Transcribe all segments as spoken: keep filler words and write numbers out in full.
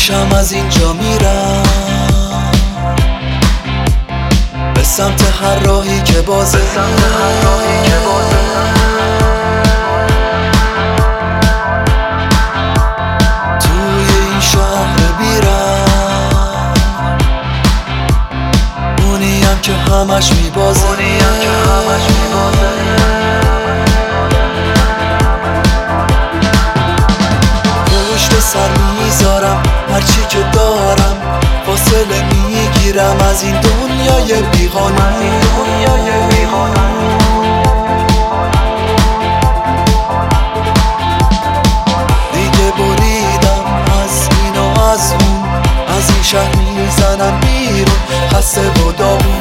میشم از اینجا میرم به سمت هر راهی که بازه توی این شهر بیرم اونیم که همش میبازه پشت سر میذارم هرچی که دارم فاصله میگیرم از این دنیای بیقانون دیگه بریدم از این و از اون از این شهر میزنم بیرون خسته و داغون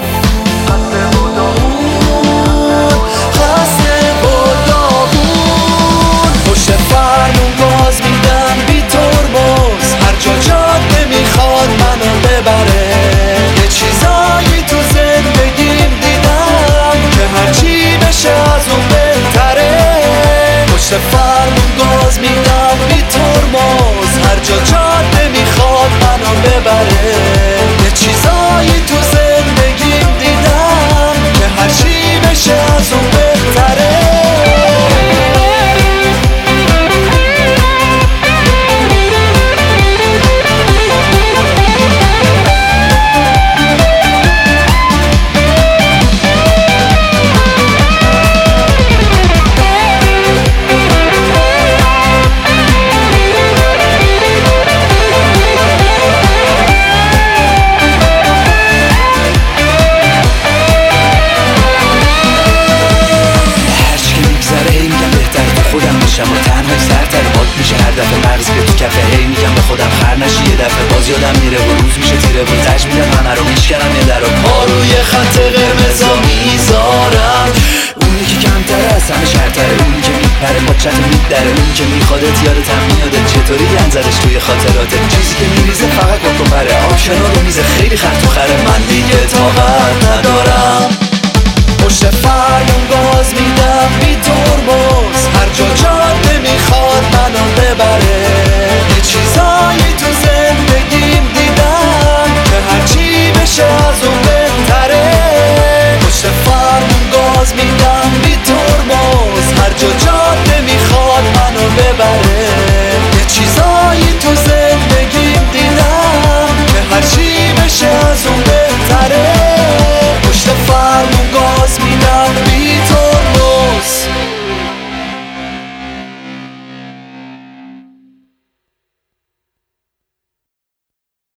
خسته و داغون پشت فرمون گاز میدم بی ترمز هر جا جاده میخواد منو ببره یه چیزایی تو زندگیم دیدم که هرچی بشه از اون بهتره پشت فرمون گاز میدم بی ترمز هر جا جاده میخواد منو ببره یه چیزایی تو زندگیم دیدم که هرچی بشه از اون بهتره و تنهای سرتر باد میشه هر دفعه مغز که تو کفه هی میگم به خودم خر نشی یه دفعه باز یادم میره و روز میشه تیره و تج میدم همه رو میشکنم یه در و پا روی خط قرمزا میذارم اونی که کمتره از همه شرطره اونی که میپره با چت میدره اونی که میخوادت یادتم میاده چطوری انزدش توی خاطراته چیزی که میریزه فقط با تو پره آب کنار رو میزه خیلی خر تو خره من دیگه طاقت ندارم پشت فرمون گاز میدم بی ترمز هر جا جا